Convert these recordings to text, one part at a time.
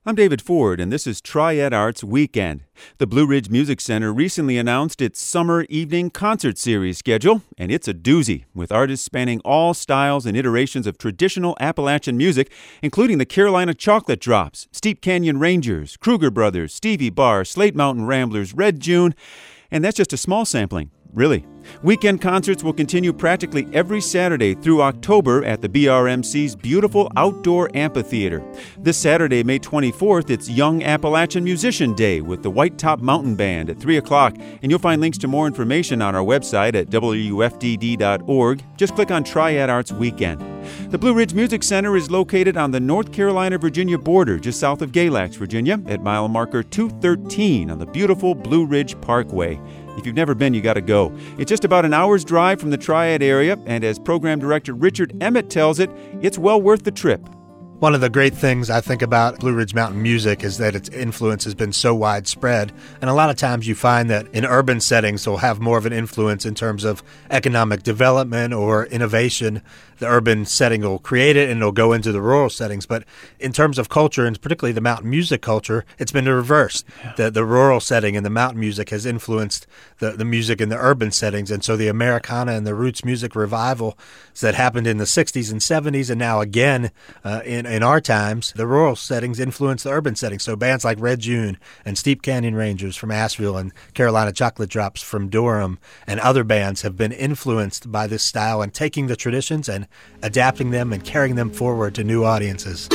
I'm David Ford, and this is Triad Arts Weekend. The Blue Ridge Music Center recently announced its summer evening concert series schedule, and it's a doozy, with artists spanning all styles and iterations of traditional Appalachian music, including the Carolina Chocolate Drops, Steep Canyon Rangers, Kruger Brothers, Stevie Barr, Slate Mountain Ramblers, Red June, and that's just a small sampling. Really. Weekend concerts will continue practically every Saturday through October at the BRMC's beautiful outdoor amphitheater. This Saturday, May 24th, it's Young Appalachian Musician Day with the White Top Mountain Band at 3 o'clock, and you'll find links to more information on our website at wfdd.org. Just click on Triad Arts Weekend. The Blue Ridge Music Center is located on the North Carolina-Virginia border, just south of Galax, Virginia, at mile marker 213 on the beautiful Blue Ridge Parkway. If you've never been, you got to go. It's just about an hour's drive from the Triad area, and as Program Director Richard Emmett tells it, it's well worth the trip. One of the great things I think about Blue Ridge Mountain music is that its influence has been so widespread, and a lot of times you find that in urban settings it'll have more of an influence in terms of economic development or innovation. The urban setting will create it and it'll go into the rural settings, but in terms of culture, and particularly the mountain music culture, it's been the reverse. Yeah. The rural setting and the mountain music has influenced the music in the urban settings, and so the Americana and the roots music revival that happened in the 60s and 70s and now again in our times, the rural settings influence the urban settings. So bands like Red June and Steep Canyon Rangers from Asheville and Carolina Chocolate Drops from Durham and other bands have been influenced by this style and taking the traditions and adapting them and carrying them forward to new audiences.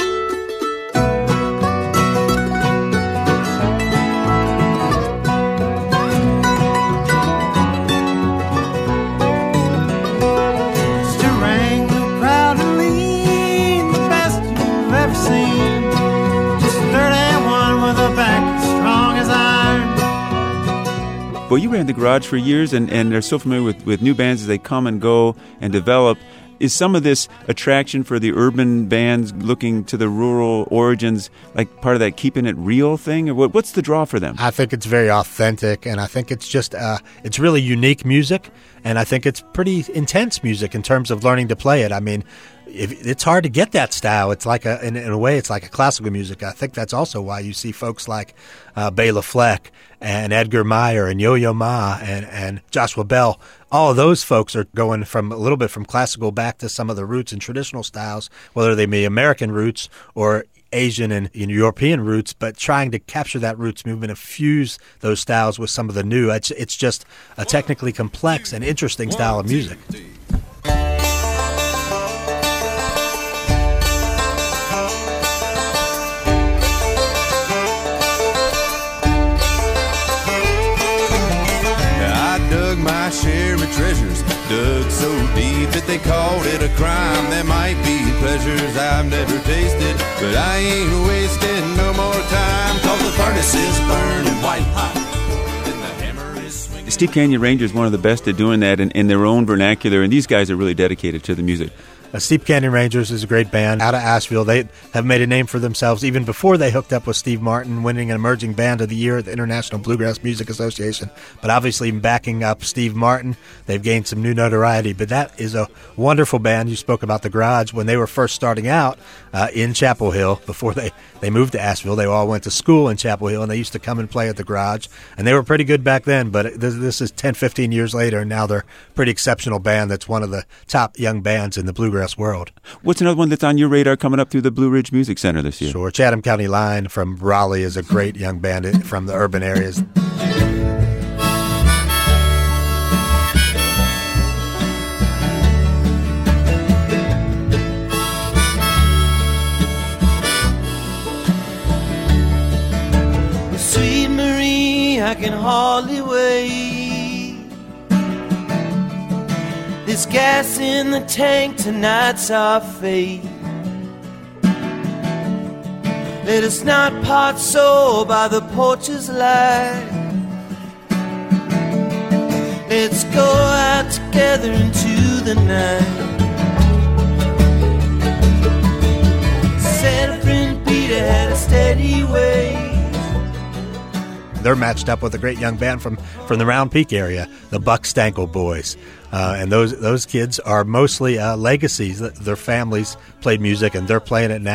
Well, you ran the Garage for years and are so familiar with new bands as they come and go and develop. Is some of this attraction for the urban bands looking to the rural origins like part of that keeping it real thing? Or what's the draw for them? I think it's very authentic, and I think it's just it's really unique music, and I think it's pretty intense music in terms of learning to play it. I mean, it's hard to get that style. It's like in a way, it's like a classical music. I think that's also why you see folks like Bela Fleck and Edgar Meyer and Yo-Yo Ma and Joshua Bell. All of those folks are going from a little bit from classical back to some of the roots and traditional styles, whether they be American roots or Asian and European roots, but trying to capture that roots movement and fuse those styles with some of the new. It's just a technically complex and interesting style of music. My share of treasures dug so deep that they called it a crime. There might be pleasures I've never tasted, but I ain't wasting no more time, 'cause the furnace is burning white hot and the hammer is swinging. Steep Canyon Rangers is one of the best at doing that in their own vernacular, and these guys are really dedicated to the music. Steep Canyon Rangers is a great band out of Asheville. They have made a name for themselves even before they hooked up with Steve Martin, winning an Emerging Band of the Year at the International Bluegrass Music Association. But obviously backing up Steve Martin, they've gained some new notoriety. But that is a wonderful band. You spoke about the Garage. When they were first starting out in Chapel Hill, before they moved to Asheville, they all went to school in Chapel Hill, and they used to come and play at the Garage. And they were pretty good back then, but this is 10, 15 years later, and now they're a pretty exceptional band that's one of the top young bands in the bluegrass world. What's another one that's on your radar coming up through the Blue Ridge Music Center this year? Sure. Chatham County Line from Raleigh is a great young band from the urban areas. Sweet Marie, I can hardly wait. There's gas in the tank, tonight's our fate. Let us not part so by the porch's light. Let's go out together into the night. Said a friend Peter had a steady way. They're matched up with a great young band from the Round Peak area, the Buck Stankel Boys. And those kids are mostly legacies. Their families played music, and they're playing it now.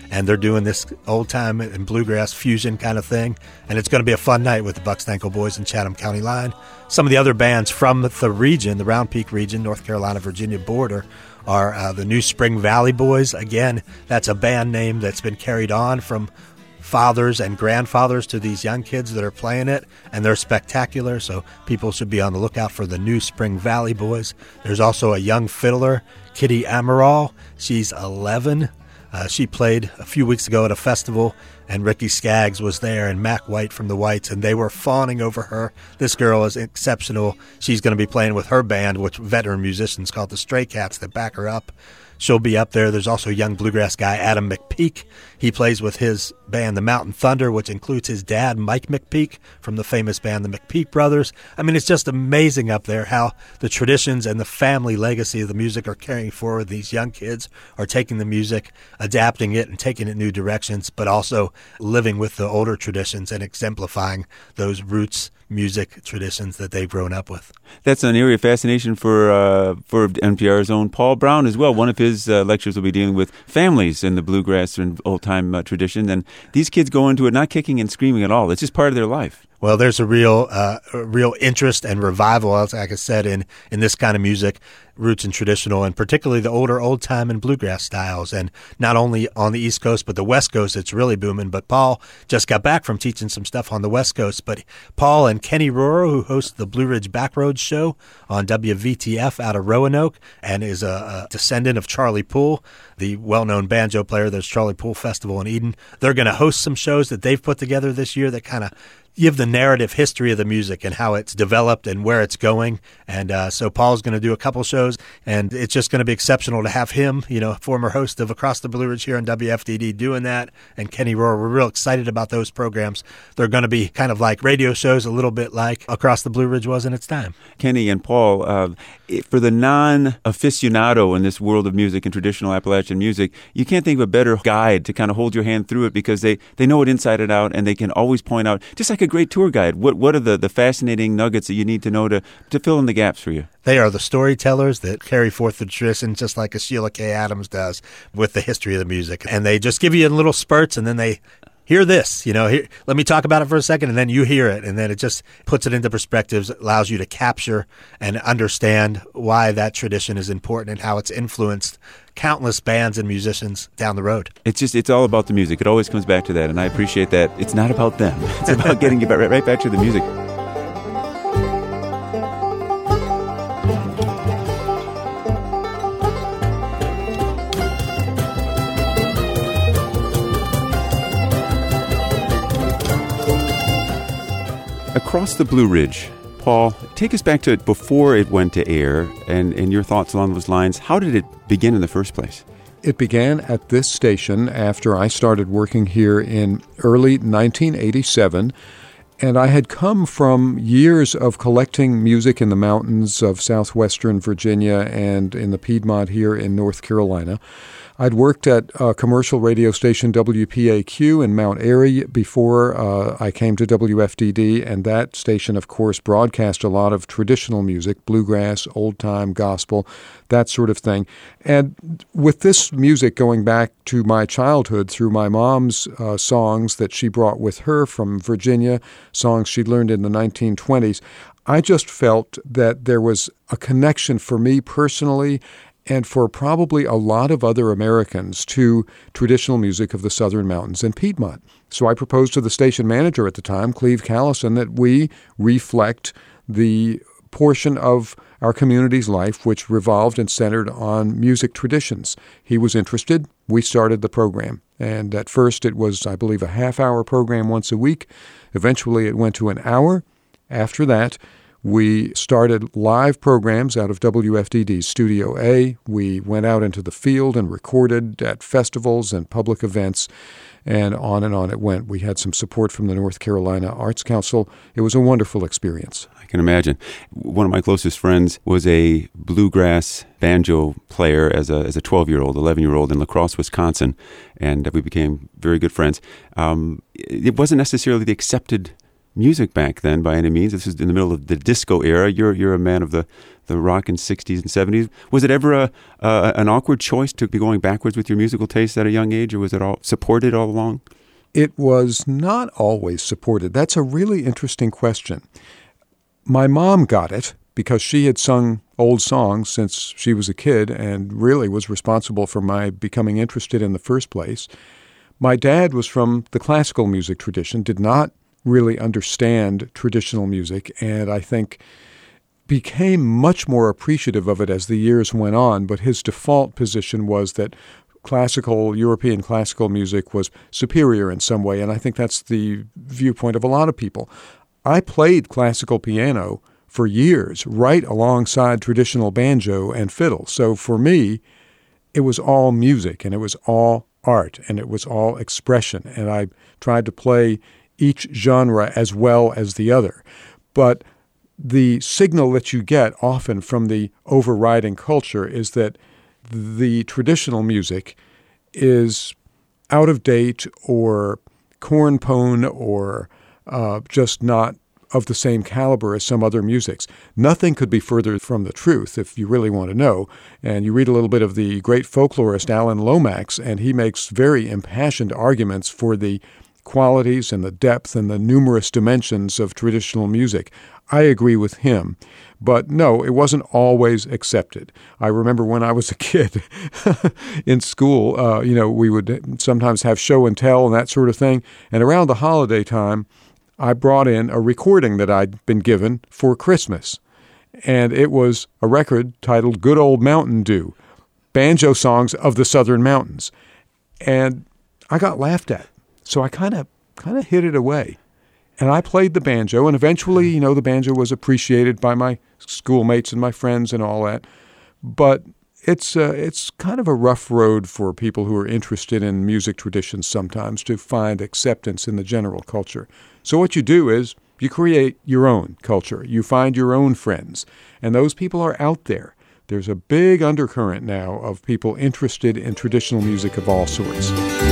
and they're doing this old-time and bluegrass fusion kind of thing, and it's going to be a fun night with the Bucks Ankle Boys and Chatham County Line. Some of the other bands from the region, the Round Peak region, North Carolina, Virginia border, are the New Spring Valley Boys. Again, that's a band name that's been carried on from fathers and grandfathers to these young kids that are playing it, and they're spectacular, so people should be on the lookout for the New Spring Valley Boys. There's also a young fiddler, Kitty Amaral. She's 11. She played a few weeks ago at a festival, and Ricky Skaggs was there and Mac White from the Whites, and they were fawning over her. This girl is exceptional. She's going to be playing with her band, which veteran musicians called the Stray Cats that back her up. She'll be up there. There's also a young bluegrass guy, Adam McPeak. He plays with his band, the Mountain Thunder, which includes his dad, Mike McPeak, from the famous band, the McPeak Brothers. I mean, it's just amazing up there how the traditions and the family legacy of the music are carrying forward. These young kids are taking the music, adapting it, and taking it new directions, but also living with the older traditions and exemplifying those roots music traditions that they've grown up with. That's an area of fascination for NPR's own Paul Brown as well. One of his lectures will be dealing with families in the bluegrass and old-time tradition. And these kids go into it not kicking and screaming at all. It's just part of their life. Well, there's a real interest and revival, like I said, in this kind of music, roots and traditional, and particularly the older old-time and bluegrass styles. And not only on the East Coast, but the West Coast, it's really booming. But Paul just got back from teaching some stuff on the West Coast. But Paul and Kenny Rohrer, who host the Blue Ridge Backroads show on WVTF out of Roanoke and is a descendant of Charlie Poole, the well-known banjo player. There's Charlie Poole Festival in Eden. They're going to host some shows that they've put together this year that kind of give the narrative history of the music and how it's developed and where it's going. And so Paul's going to do a couple shows, and it's just going to be exceptional to have him, former host of Across the Blue Ridge here on WFDD, doing that. And Kenny Rohrer, we're real excited about those programs. They're going to be kind of like radio shows, a little bit like Across the Blue Ridge was in its time. Kenny and Paul, for the non-aficionado in this world of music and traditional Appalachian music, you can't think of a better guide to kind of hold your hand through it, because they know it inside and out, and they can always point out, just like a great tour guide, what are the fascinating nuggets that you need to know to fill in the gaps for you. They are the storytellers that carry forth the tradition, just like a Sheila K. Adams does with the history of the music. And they just give you in little spurts, and then they hear this, here, let me talk about it for a second, and then you hear it, and then it just puts it into perspectives, allows you to capture and understand why that tradition is important and how it's influenced countless bands and musicians down the road. It's all about the music. It always comes back to that, and I appreciate that. It's not about them. It's about getting you right back to the music. Across the Blue Ridge, Paul, take us back to before it went to air and your thoughts along those lines. How did it begin in the first place? It began at this station after I started working here in early 1987, and I had come from years of collecting music in the mountains of southwestern Virginia and in the Piedmont here in North Carolina. I'd worked at a commercial radio station, WPAQ, in Mount Airy before I came to WFDD, and that station, of course, broadcast a lot of traditional music, bluegrass, old-time, gospel, that sort of thing. And with this music going back to my childhood through my mom's songs that she brought with her from Virginia, songs she learned in the 1920s, I just felt that there was a connection for me personally and for probably a lot of other Americans to traditional music of the Southern Mountains and Piedmont. So I proposed to the station manager at the time, Cleve Callison, that we reflect the portion of our community's life which revolved and centered on music traditions. He was interested. We started the program. And at first it was, I believe, a half-hour program once a week. Eventually it went to an hour. After that, we started live programs out of WFDD's Studio A. We went out into the field and recorded at festivals and public events, and on it went. We had some support from the North Carolina Arts Council. It was a wonderful experience. I can imagine. One of my closest friends was a bluegrass banjo player as a 12-year-old, 11-year-old in La Crosse, Wisconsin, and we became very good friends. It wasn't necessarily the accepted music back then by any means. This is in the middle of the disco era. You're a man of the rock in 60s and 70s. Was it ever an awkward choice to be going backwards with your musical taste at a young age, or was it all supported all along? It was not always supported. That's a really interesting question. My mom got it because she had sung old songs since she was a kid and really was responsible for my becoming interested in the first place. My dad was from the classical music tradition, did not really understand traditional music, and I think became much more appreciative of it as the years went on, but his default position was that European classical music was superior in some way, and I think that's the viewpoint of a lot of people. I played classical piano for years, right alongside traditional banjo and fiddle. So for me, it was all music, and it was all art, and it was all expression, and I tried to play each genre as well as the other. But the signal that you get often from the overriding culture is that the traditional music is out of date or cornpone or just not of the same caliber as some other musics. Nothing could be further from the truth if you really want to know. And you read a little bit of the great folklorist Alan Lomax, and he makes very impassioned arguments for the qualities and the depth and the numerous dimensions of traditional music. I agree with him. But no, it wasn't always accepted. I remember when I was a kid in school, we would sometimes have show and tell and that sort of thing. And around the holiday time, I brought in a recording that I'd been given for Christmas. And it was a record titled Good Old Mountain Dew, banjo songs of the Southern Mountains. And I got laughed at. So I kind of hid it away. And I played the banjo, and eventually, the banjo was appreciated by my schoolmates and my friends and all that. But it's kind of a rough road for people who are interested in music traditions sometimes to find acceptance in the general culture. So what you do is you create your own culture. You find your own friends, and those people are out there. There's a big undercurrent now of people interested in traditional music of all sorts.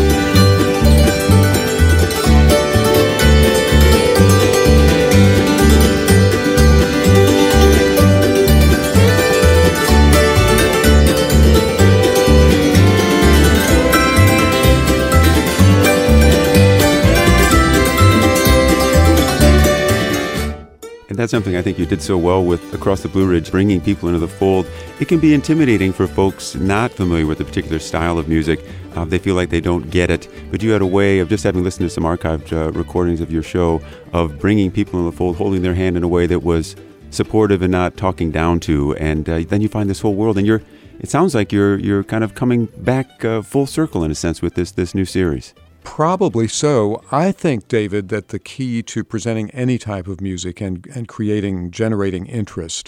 And that's something I think you did so well with Across the Blue Ridge, bringing people into the fold. It can be intimidating for folks not familiar with a particular style of music. They feel like they don't get it. But you had a way of, just having listened to some archived recordings of your show, of bringing people into the fold, holding their hand in a way that was supportive and not talking down to. And then you find this whole world. And it sounds like you're kind of coming back full circle in a sense with this new series. Probably so. I think, David, that the key to presenting any type of music and generating interest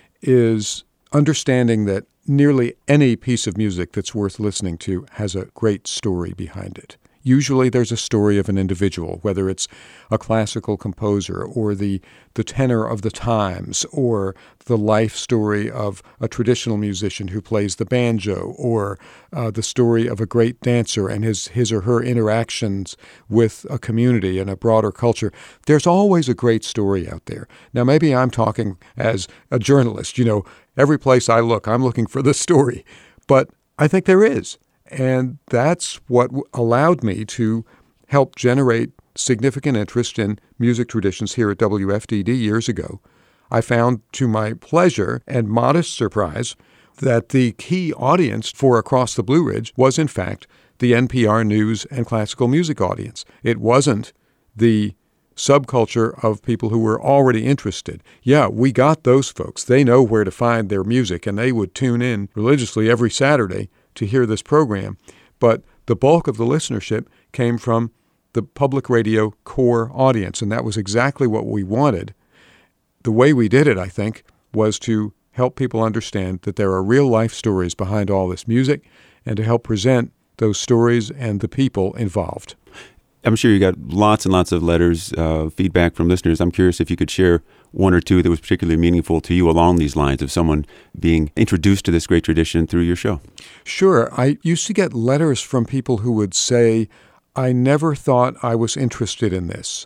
is understanding that nearly any piece of music that's worth listening to has a great story behind it. Usually there's a story of an individual, whether it's a classical composer or the tenor of the times or the life story of a traditional musician who plays the banjo or the story of a great dancer and his or her interactions with a community and a broader culture. There's always a great story out there. Now, maybe I'm talking as a journalist. Every place I look, I'm looking for the story. But I think there is. And that's what allowed me to help generate significant interest in music traditions here at WFDD years ago. I found, to my pleasure and modest surprise, that the key audience for Across the Blue Ridge was, in fact, the NPR News and classical music audience. It wasn't the subculture of people who were already interested. Yeah, we got those folks. They know where to find their music, and they would tune in religiously every Saturday to hear this program, but the bulk of the listenership came from the public radio core audience, and that was exactly what we wanted. The way we did it, I think, was to help people understand that there are real-life stories behind all this music and to help present those stories and the people involved. I'm sure you got lots and lots of letters, feedback from listeners. I'm curious if you could share one or two that was particularly meaningful to you along these lines of someone being introduced to this great tradition through your show. Sure. I used to get letters from people who would say, I never thought I was interested in this.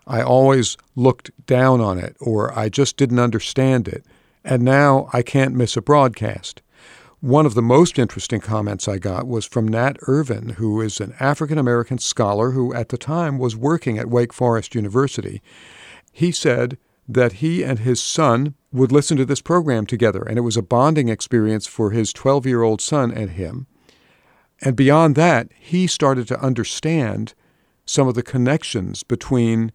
I always looked down on it, or I just didn't understand it. And now I can't miss a broadcast. One of the most interesting comments I got was from Nat Irvin, who is an African-American scholar who at the time was working at Wake Forest University. He said that he and his son would listen to this program together, and it was a bonding experience for his 12-year-old son and him. And beyond that, he started to understand some of the connections between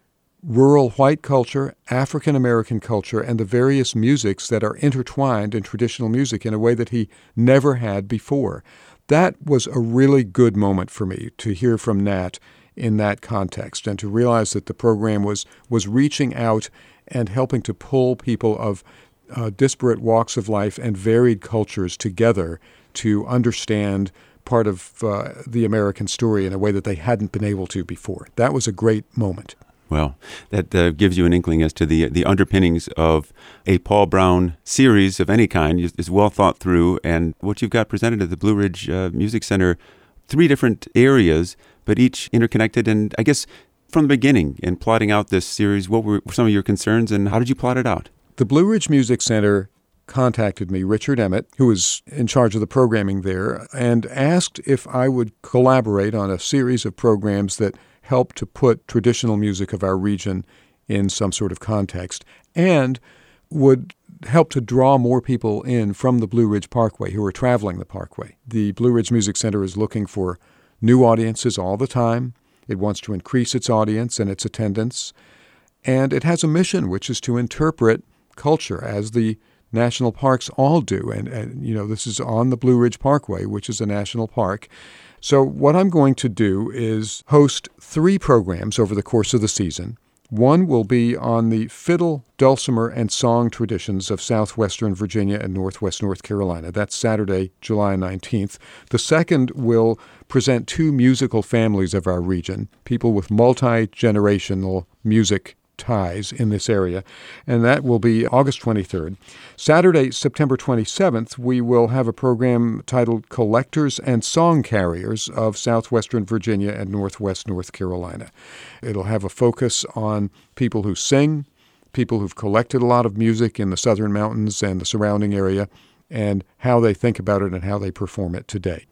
rural white culture, African-American culture, and the various musics that are intertwined in traditional music in a way that he never had before. That was a really good moment for me to hear from Nat in that context and to realize that the program was reaching out and helping to pull people of disparate walks of life and varied cultures together to understand part of the American story in a way that they hadn't been able to before. That was a great moment. Well, that gives you an inkling as to the underpinnings of a Paul Brown series of any kind is well thought through. And what you've got presented at the Blue Ridge Music Center, 3 different areas, but each interconnected. And I guess from the beginning, in plotting out this series, what were some of your concerns and how did you plot it out? The Blue Ridge Music Center contacted me, Richard Emmett, who was in charge of the programming there, and asked if I would collaborate on a series of programs that help to put traditional music of our region in some sort of context and would help to draw more people in from the Blue Ridge Parkway who are traveling the Parkway. The Blue Ridge Music Center is looking for new audiences all the time. It wants to increase its audience and its attendance. And it has a mission, which is to interpret culture as the national parks all do. And you know, this is on the Blue Ridge Parkway, which is a national park. So what I'm going to do is host 3 programs over the course of the season. One will be on the fiddle, dulcimer, and song traditions of southwestern Virginia and northwest North Carolina. That's Saturday, July 19th. The second will present 2 musical families of our region, people with multi-generational music ties in this area, and that will be August 23rd. Saturday, September 27th, we will have a program titled Collectors and Song Carriers of Southwestern Virginia and Northwest North Carolina. It'll have a focus on people who sing, people who've collected a lot of music in the Southern Mountains and the surrounding area, and how they think about it and how they perform it today.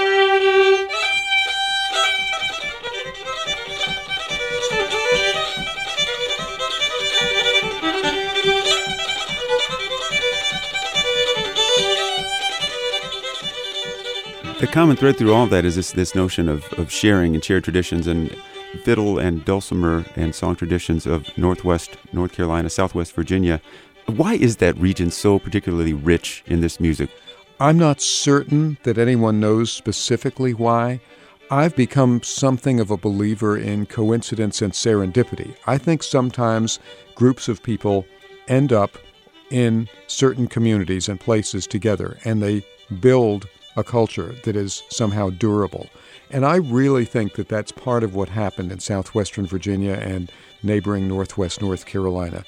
The common thread through all of that is this notion of sharing and shared traditions and fiddle and dulcimer and song traditions of Northwest North Carolina, Southwest Virginia. Why is that region so particularly rich in this music? I'm not certain that anyone knows specifically why. I've become something of a believer in coincidence and serendipity. I think sometimes groups of people end up in certain communities and places together, and they build a culture that is somehow durable. And I really think that that's part of what happened in southwestern Virginia and neighboring northwest North Carolina.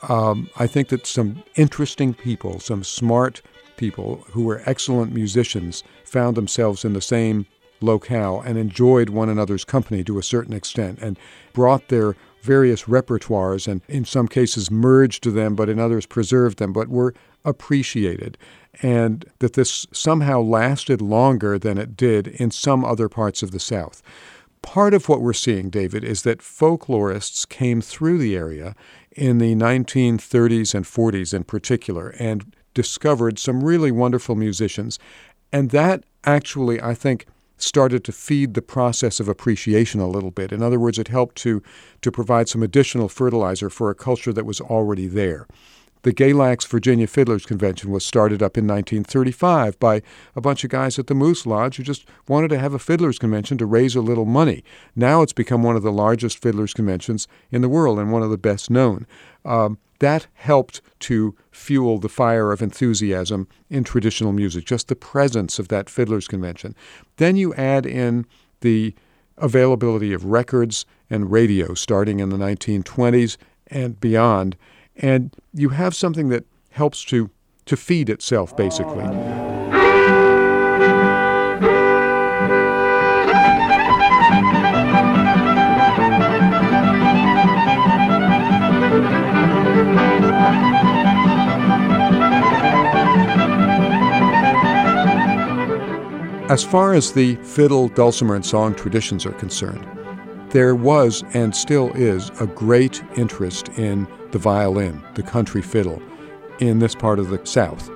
I think that some interesting people, some smart people who were excellent musicians found themselves in the same locale and enjoyed one another's company to a certain extent and brought their various repertoires and in some cases merged them, but in others preserved them, but were appreciated. And that this somehow lasted longer than it did in some other parts of the South. Part of what we're seeing, David, is that folklorists came through the area in the 1930s and 40s in particular and discovered some really wonderful musicians. And that actually, I think, started to feed the process of appreciation a little bit. In other words, it helped to provide some additional fertilizer for a culture that was already there. The Galax Virginia Fiddlers Convention was started up in 1935 by a bunch of guys at the Moose Lodge who just wanted to have a fiddlers convention to raise a little money. Now it's become one of the largest fiddlers conventions in the world and one of the best known. That helped to fuel the fire of enthusiasm in traditional music, just the presence of that fiddlers convention. Then you add in the availability of records and radio starting in the 1920s and beyond, and you have something that helps to feed itself, basically. As far as the fiddle, dulcimer, and song traditions are concerned, there was and still is a great interest in the violin, the country fiddle, in this part of the South.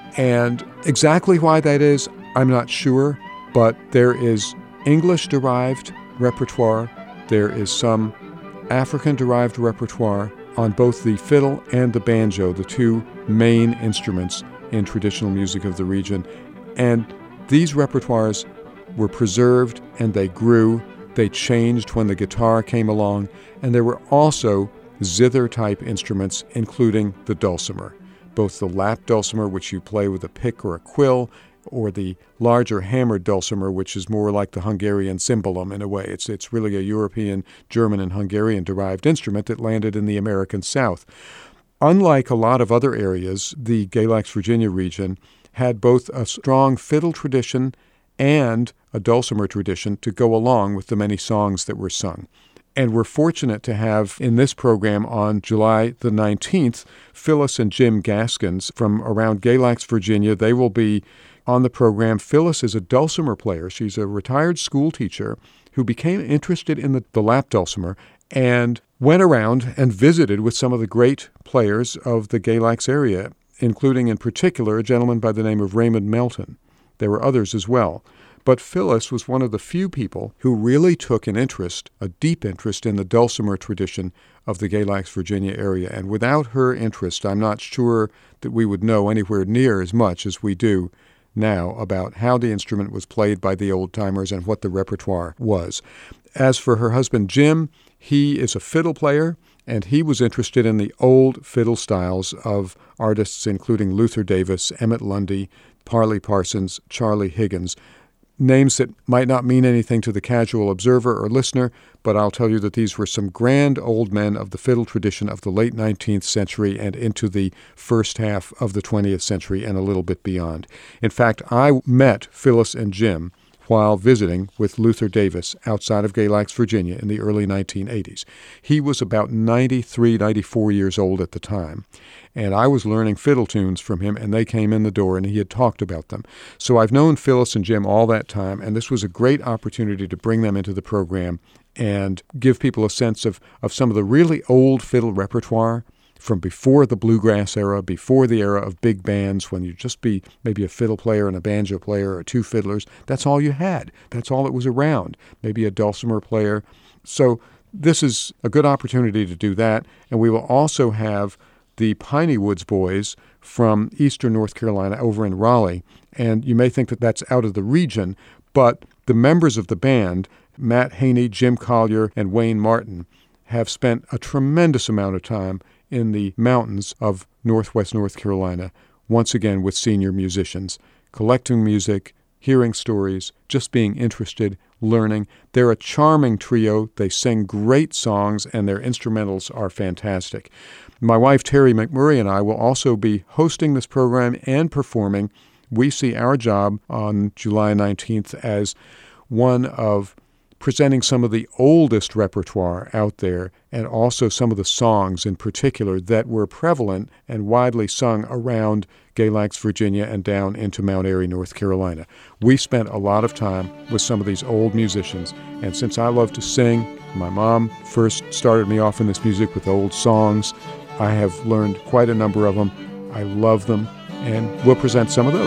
And exactly why that is, I'm not sure, but there is English-derived repertoire, there is some African-derived repertoire on both the fiddle and the banjo, the two main instruments in traditional music of the region. And these repertoires were preserved and they grew. They changed when the guitar came along, and there were also zither-type instruments, including the dulcimer, both the lap dulcimer, which you play with a pick or a quill, or the larger hammered dulcimer, which is more like the Hungarian cymbalum in a way. It's really a European, German, and Hungarian-derived instrument that landed in the American South. Unlike a lot of other areas, the Galax, Virginia region had both a strong fiddle tradition and a dulcimer tradition to go along with the many songs that were sung. And we're fortunate to have in this program on July the 19th, Phyllis and Jim Gaskins from around Galax, Virginia. They will be on the program. Phyllis is a dulcimer player. She's a retired school teacher who became interested in the lap dulcimer and went around and visited with some of the great players of the Galax area, including in particular a gentleman by the name of Raymond Melton. There were others as well. But Phyllis was one of the few people who really took an interest, a deep interest, in the dulcimer tradition of the Galax, Virginia area. And without her interest, I'm not sure that we would know anywhere near as much as we do now about how the instrument was played by the old-timers and what the repertoire was. As for her husband, Jim, he is a fiddle player, and he was interested in the old fiddle styles of artists including Luther Davis, Emmett Lundy, Parley Parsons, Charlie Higgins, names that might not mean anything to the casual observer or listener, but I'll tell you that these were some grand old men of the fiddle tradition of the late 19th century and into the first half of the 20th century and a little bit beyond. In fact, I met Phyllis and Jim while visiting with Luther Davis outside of Galax, Virginia in the early 1980s. He was about 93, 94 years old at the time, and I was learning fiddle tunes from him, and they came in the door, and he had talked about them. So I've known Phyllis and Jim all that time, and this was a great opportunity to bring them into the program and give people a sense of some of the really old fiddle repertoire from before the bluegrass era, before the era of big bands, when you'd just be maybe a fiddle player and a banjo player or two fiddlers. That's all you had. That's all that was around. Maybe a dulcimer player. So this is a good opportunity to do that. And we will also have the Piney Woods Boys from eastern North Carolina over in Raleigh. And you may think that that's out of the region, but the members of the band, Matt Haney, Jim Collier, and Wayne Martin, have spent a tremendous amount of time in the mountains of northwest North Carolina, once again with senior musicians, collecting music, hearing stories, just being interested, learning. They're a charming trio. They sing great songs, and their instrumentals are fantastic. My wife, Terry McMurray, and I will also be hosting this program and performing. We see our job on July 19th as one of presenting some of the oldest repertoire out there, and also some of the songs in particular that were prevalent and widely sung around Galax, Virginia, and down into Mount Airy, North Carolina. We spent a lot of time with some of these old musicians, and since I love to sing, my mom first started me off in this music with old songs. I have learned quite a number of them. I love them, and we'll present some of those.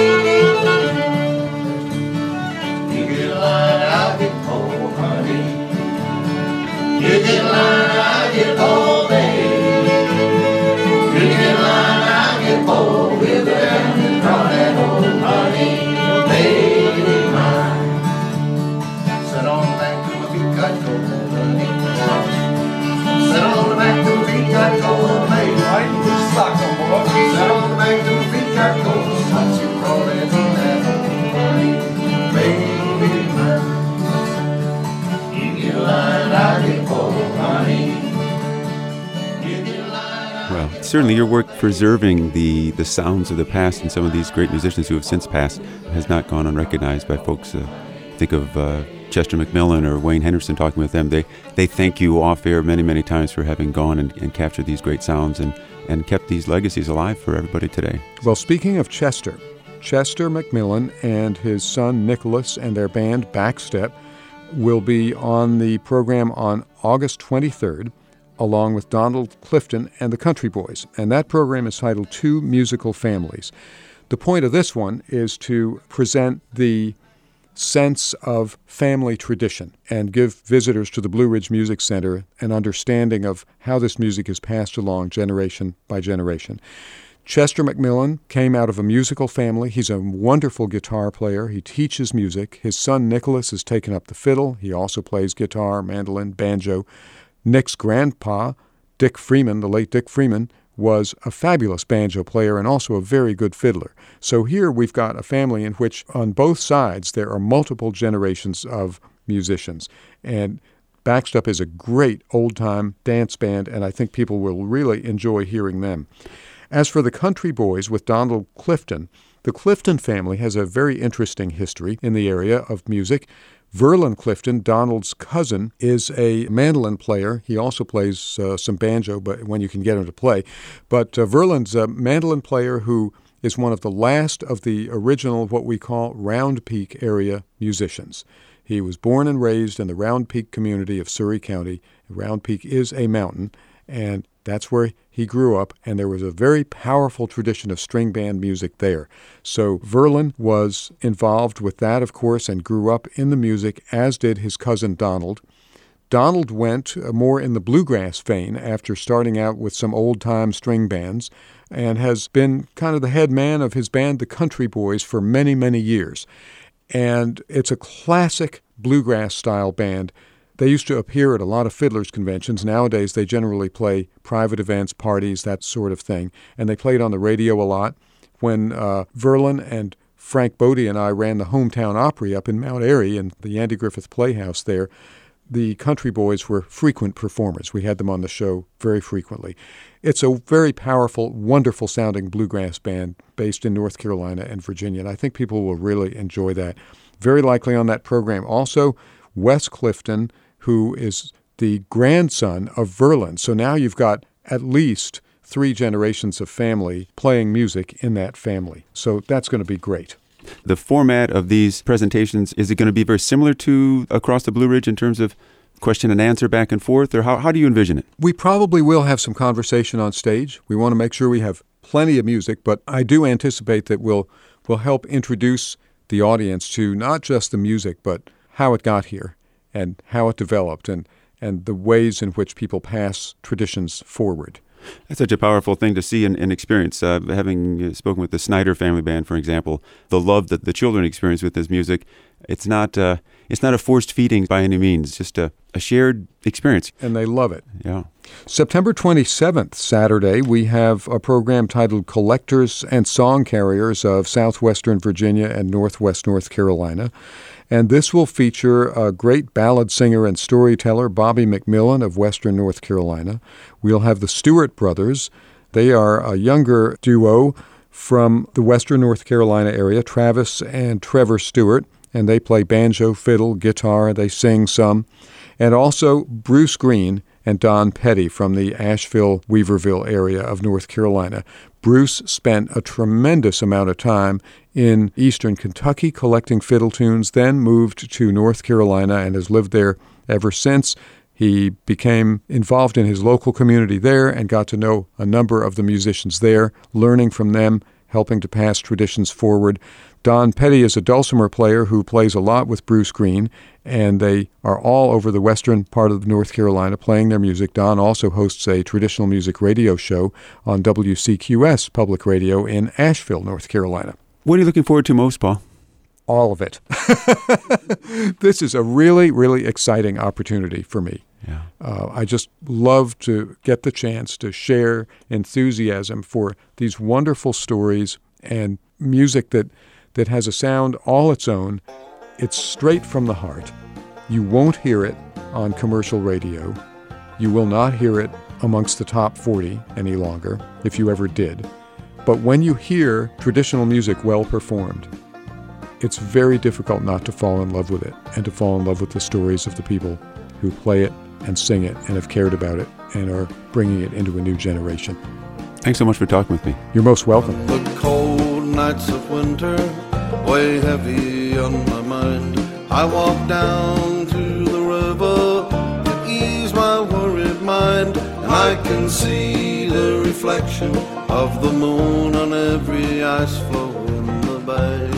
You get line, I get all day. You get line, I get bold with them and draw that old honey, baby mine. Sit on the back of my feet, got cold, honey. Sit on the back of my feet, got cold, baby. Why you put your socks on, boy? Sit on the back of my feet, got cold. Watch you crawling in that old honey, baby mine. You get line, I get bold. Well, certainly your work preserving the sounds of the past and some of these great musicians who have since passed has not gone unrecognized by folks. Think of Chester McMillan or Wayne Henderson, talking with them. They thank you off air many, many times for having gone and captured these great sounds and kept these legacies alive for everybody today. Well, speaking of Chester, Chester McMillan and his son Nicholas and their band Backstep will be on the program on August 23rd, along with Donald Clifton and the Country Boys. And that program is titled Two Musical Families. The point of this one is to present the sense of family tradition and give visitors to the Blue Ridge Music Center an understanding of how this music is passed along generation by generation. Chester McMillan came out of a musical family. He's a wonderful guitar player. He teaches music. His son Nicholas has taken up the fiddle. He also plays guitar, mandolin, banjo. Nick's grandpa, Dick Freeman, the late Dick Freeman, was a fabulous banjo player and also a very good fiddler. So here we've got a family in which on both sides there are multiple generations of musicians. And Backstep is a great old-time dance band, and I think people will really enjoy hearing them. As for the Country Boys with Donald Clifton, the Clifton family has a very interesting history in the area of music. Verlin Clifton, Donald's cousin, is a mandolin player. He also plays some banjo, but when you can get him to play. But Verlin's a mandolin player who is one of the last of the original, what we call Round Peak area musicians. He was born and raised in the Round Peak community of Surry County. Round Peak is a mountain, and that's where he grew up, and there was a very powerful tradition of string band music there. So Verlin was involved with that, of course, and grew up in the music, as did his cousin Donald. Donald went more in the bluegrass vein after starting out with some old-time string bands and has been kind of the head man of his band, the Country Boys, for many, many years. And it's a classic bluegrass-style band. They used to appear at a lot of fiddlers' conventions. Nowadays, they generally play private events, parties, that sort of thing. And they played on the radio a lot. When Verlin and Frank Bodie and I ran the Hometown Opry up in Mount Airy in the Andy Griffith Playhouse there, the Country Boys were frequent performers. We had them on the show very frequently. It's a very powerful, wonderful-sounding bluegrass band based in North Carolina and Virginia, and I think people will really enjoy that. Very likely on that program also, Wes Clifton, who is the grandson of Verlin. So now you've got at least 3 generations of family playing music in that family. So that's going to be great. The format of these presentations, is it going to be very similar to Across the Blue Ridge in terms of question and answer back and forth, or how do you envision it? We probably will have some conversation on stage. We want to make sure we have plenty of music, but I do anticipate that we'll help introduce the audience to not just the music, but how it got here and how it developed and the ways in which people pass traditions forward. That's such a powerful thing to see and experience. Having spoken with the Snyder Family Band, for example, the love that the children experience with this music, it's not a forced feeding by any means, just a shared experience. And they love it. Yeah. September 27th, Saturday, we have a program titled Collectors and Song Carriers of Southwestern Virginia and Northwest North Carolina. And this will feature a great ballad singer and storyteller, Bobby McMillan of Western North Carolina. We'll have the Stewart Brothers. They are a younger duo from the Western North Carolina area, Travis and Trevor Stewart, and they play banjo, fiddle, guitar, they sing some. And also Bruce Green and Don Petty from the Asheville-Weaverville area of North Carolina. Bruce spent a tremendous amount of time in eastern Kentucky collecting fiddle tunes, then moved to North Carolina and has lived there ever since. He became involved in his local community there and got to know a number of the musicians there, learning from them, helping to pass traditions forward. Don Petty is a dulcimer player who plays a lot with Bruce Green, and they are all over the western part of North Carolina playing their music. Don also hosts a traditional music radio show on WCQS Public Radio in Asheville, North Carolina. What are you looking forward to most, Paul? All of it. This is a really, really exciting opportunity for me. Yeah. I just love to get the chance to share enthusiasm for these wonderful stories and music that has a sound all its own. It's straight from the heart. You won't hear it on commercial radio. You will not hear it amongst the top 40 any longer, if you ever did. But when you hear traditional music well performed, it's very difficult not to fall in love with it and to fall in love with the stories of the people who play it and sing it and have cared about it and are bringing it into a new generation. Thanks so much for talking with me. You're most welcome. The cold night nights of winter weigh heavy on my mind. I walk down to the river to ease my worried mind, and I can see the reflection of the moon on every ice floe in the bay.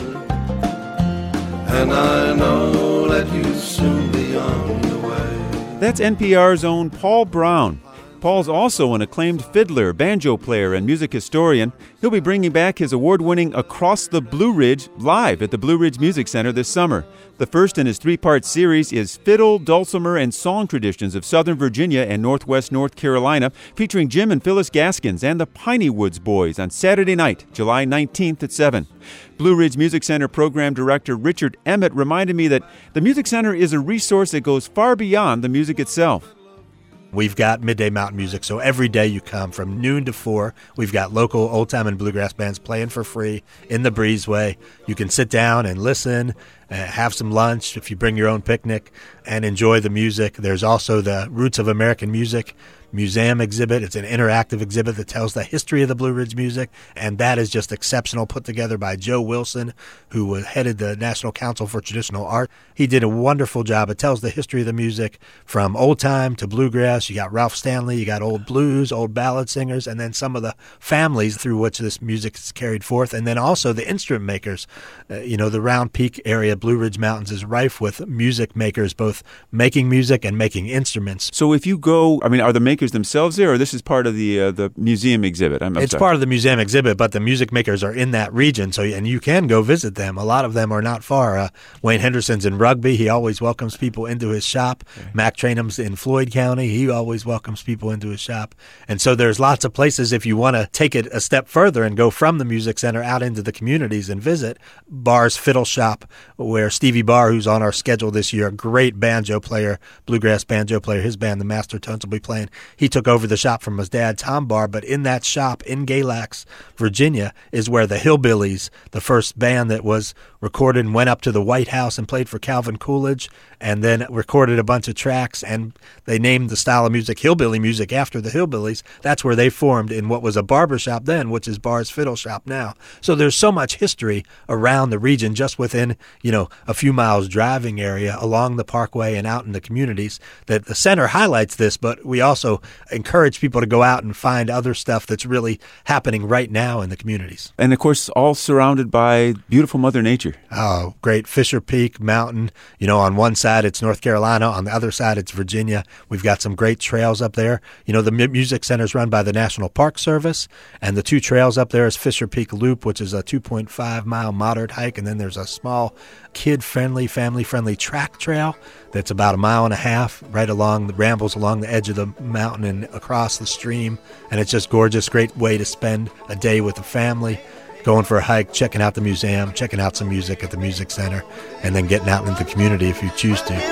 And I know that you'll soon be on your way. That's NPR's own Paul Brown. Paul's also an acclaimed fiddler, banjo player, and music historian. He'll be bringing back his award-winning Across the Blue Ridge live at the Blue Ridge Music Center this summer. The first in his three-part series is Fiddle, Dulcimer, and Song Traditions of Southern Virginia and Northwest North Carolina, featuring Jim and Phyllis Gaskins and the Piney Woods Boys on Saturday night, July 19th at 7. Blue Ridge Music Center Program Director Richard Emmett reminded me that the Music Center is a resource that goes far beyond the music itself. We've got Midday Mountain Music, so every day you come from noon to 4, we've got local old-time and bluegrass bands playing for free in the breezeway. You can sit down and listen, have some lunch if you bring your own picnic, and enjoy the music. There's also the Roots of American Music Museum exhibit. It's an interactive exhibit that tells the history of the Blue Ridge music, and that is just exceptional, put together by Joe Wilson, who headed the National Council for Traditional Art. He did a wonderful job. It tells the history of the music from old time to bluegrass. You got Ralph Stanley, you got old blues, old ballad singers, and then some of the families through which this music is carried forth, and then also the instrument makers. The Round Peak area, Blue Ridge Mountains, is rife with music makers, both making music and making instruments. So if you go, are the makers themselves there, or this is part of the museum exhibit? It's part of the museum exhibit, but the music makers are in that region, and you can go visit them. A lot of them are not far. Wayne Henderson's in Rugby. He always welcomes people into his shop. Okay. Mac Trainum's in Floyd County. He always welcomes people into his shop. And so there's lots of places if you want to take it a step further and go from the music center out into the communities and visit. Barr's Fiddle Shop, where Stevie Barr, who's on our schedule this year, a great banjo player, bluegrass banjo player, his band, the Master Tones, will be playing. He took over the shop from his dad, Tom Barr, but in that shop in Galax, Virginia, is where the Hillbillies, the first band that was recorded and went up to the White House and played for Calvin Coolidge, and then recorded a bunch of tracks, and they named the style of music hillbilly music after the Hillbillies. That's where they formed in what was a barber shop then, which is Barr's Fiddle Shop now. So there's so much history around the region, just within, a few miles driving area along the parkway and out in the communities, that the center highlights this, but we also encourage people to go out and find other stuff that's really happening right now in the communities. And of course, all surrounded by beautiful Mother Nature. Oh, great. Fisher Peak Mountain. On one side it's North Carolina, on the other side it's Virginia. We've got some great trails up there. The music center is run by the National Park Service, and the two trails up there is Fisher Peak Loop, which is a 2.5-mile moderate hike, and then there's a small kid-friendly, family-friendly track trail that's about 1.5 miles right along the rambles along the edge of the mountain and across the stream, and it's just gorgeous. Great way to spend a day with the family, going for a hike, checking out the museum, checking out some music at the music center, and then getting out into the community if you choose to.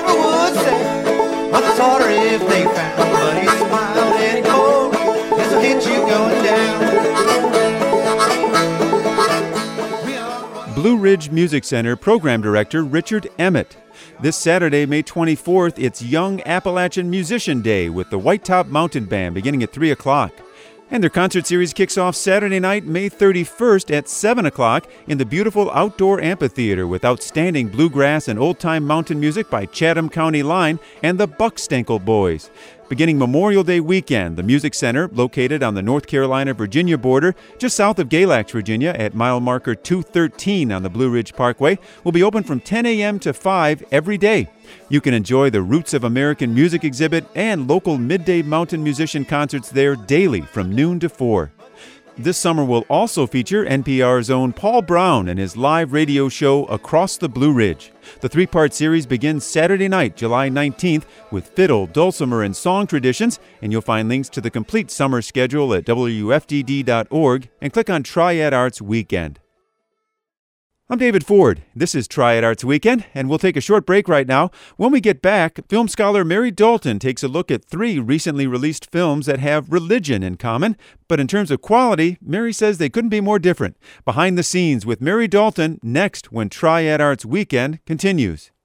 I'm sorry if they found, but he smiled and he told me this'll hit you going down. Blue Ridge Music Center Program Director Richard Emmett. This Saturday, May 24th, it's Young Appalachian Musician Day with the White Top Mountain Band beginning at 3 o'clock. And their concert series kicks off Saturday night, May 31st at 7 o'clock in the beautiful outdoor amphitheater with outstanding bluegrass and old-time mountain music by Chatham County Line and the Buckstankel Boys. Beginning Memorial Day weekend, the Music Center, located on the North Carolina-Virginia border, just south of Galax, Virginia, at mile marker 213 on the Blue Ridge Parkway, will be open from 10 a.m. to 5 every day. You can enjoy the Roots of American Music exhibit and local midday mountain musician concerts there daily from noon to 4. This summer will also feature NPR's own Paul Brown and his live radio show Across the Blue Ridge. The three-part series begins Saturday night, July 19th, with fiddle, dulcimer, and song traditions, and you'll find links to the complete summer schedule at WFDD.org and click on Triad Arts Weekend. I'm David Ford. This is Triad Arts Weekend, and we'll take a short break right now. When we get back, film scholar Mary Dalton takes a look at 3 recently released films that have religion in common. But in terms of quality, Mary says they couldn't be more different. Behind the scenes with Mary Dalton next when Triad Arts Weekend continues.